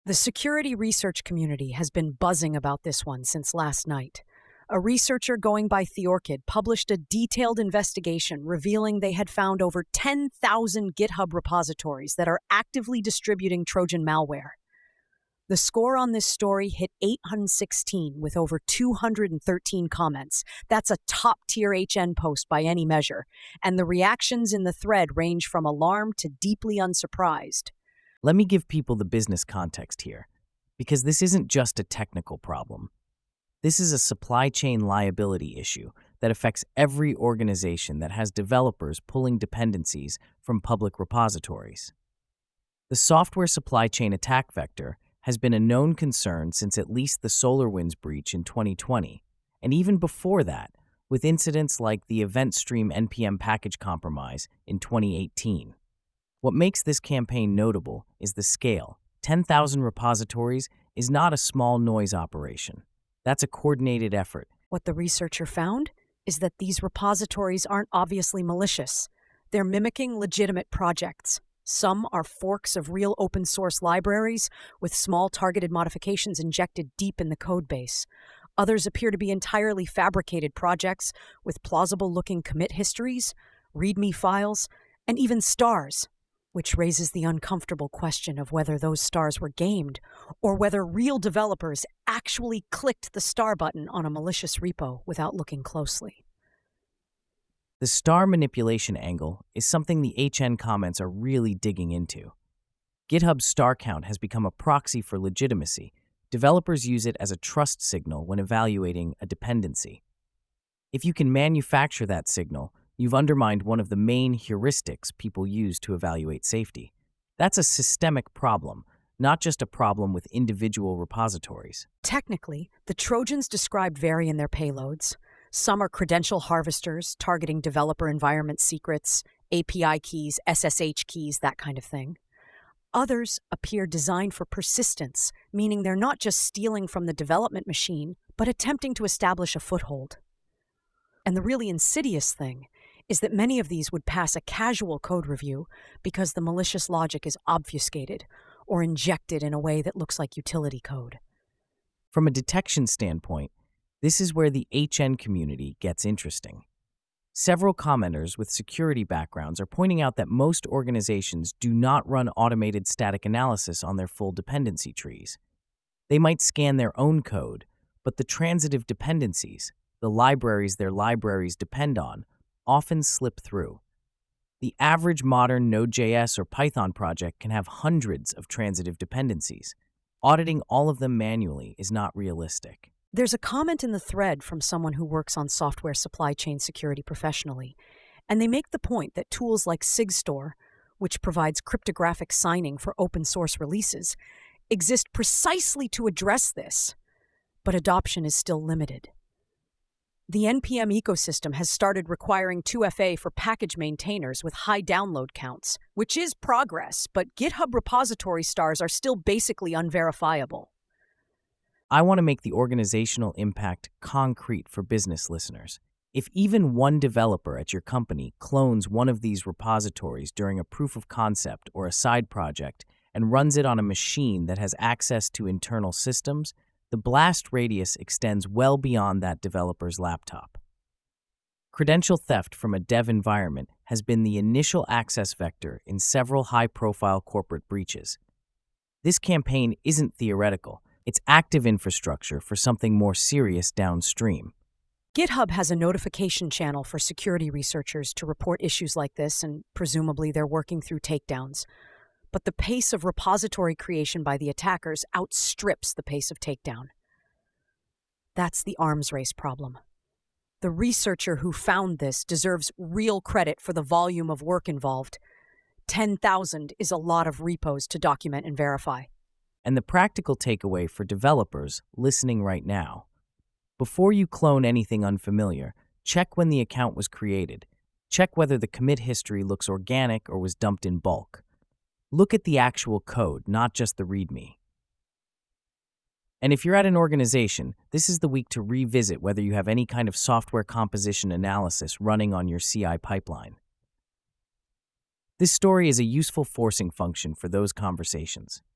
The security research community has been buzzing about this one since last night. A researcher going by Theorkid published a detailed investigation revealing they had found over 10,000 GitHub repositories that are actively distributing Trojan malware. The score on this story hit 816 with over 213 comments. That's a top tier HN post by any measure, and the reactions in the thread range from alarm to deeply unsurprised. Let me give people the business context here, because this isn't just a technical problem. This is a supply chain liability issue that affects every organization that has developers pulling dependencies from public repositories. The software supply chain attack vector has been a known concern since at least the SolarWinds breach in 2020, and even before that, with incidents like the EventStream NPM package compromise in 2018. What makes this campaign notable is the scale. 10,000 repositories is not a small noise operation. That's a coordinated effort. What the researcher found is that these repositories aren't obviously malicious. They're mimicking legitimate projects. Some are forks of real open source libraries with small targeted modifications injected deep in the code base. Others appear to be entirely fabricated projects with plausible looking commit histories, README files, and even stars, which raises the uncomfortable question of whether those stars were gamed or whether real developers actually clicked the star button on a malicious repo without looking closely. The star manipulation angle is something the HN comments are really digging into. GitHub's star count has become a proxy for legitimacy. Developers use it as a trust signal when evaluating a dependency. If you can manufacture that signal, you've undermined one of the main heuristics people use to evaluate safety. That's a systemic problem, not just a problem with individual repositories. Technically, the Trojans described vary in their payloads. Some are credential harvesters targeting developer environment secrets, API keys, SSH keys, that kind of thing. Others appear designed for persistence, meaning they're not just stealing from the development machine, but attempting to establish a foothold. And the really insidious thing is that many of these would pass a casual code review because the malicious logic is obfuscated or injected in a way that looks like utility code. From a detection standpoint, this is where the HN community gets interesting. Several commenters with security backgrounds are pointing out that most organizations do not run automated static analysis on their full dependency trees. They might scan their own code, but the transitive dependencies, the libraries their libraries depend on, often slip through. The average modern Node.js or Python project can have hundreds of transitive dependencies. Auditing all of them manually is not realistic. There's a comment in the thread from someone who works on software supply chain security professionally, and they make the point that tools like SigStore, which provides cryptographic signing for open source releases, exist precisely to address this, but adoption is still limited. The NPM ecosystem has started requiring 2FA for package maintainers with high download counts, which is progress, but GitHub repository stars are still basically unverifiable. I want to make the organizational impact concrete for business listeners. If even one developer at your company clones one of these repositories during a proof of concept or a side project and runs it on a machine that has access to internal systems, the blast radius extends well beyond that developer's laptop. Credential theft from a dev environment has been the initial access vector in several high-profile corporate breaches. This campaign isn't theoretical. It's active infrastructure for something more serious downstream. GitHub has a notification channel for security researchers to report issues like this, and presumably they're working through takedowns. But the pace of repository creation by the attackers outstrips the pace of takedown. That's the arms race problem. The researcher who found this deserves real credit for the volume of work involved. 10,000 is a lot of repos to document and verify. And the practical takeaway for developers listening right now: before you clone anything unfamiliar, check when the account was created. Check whether the commit history looks organic or was dumped in bulk. Look at the actual code, not just the README. And if you're at an organization, this is the week to revisit whether you have any kind of software composition analysis running on your CI pipeline. This story is a useful forcing function for those conversations.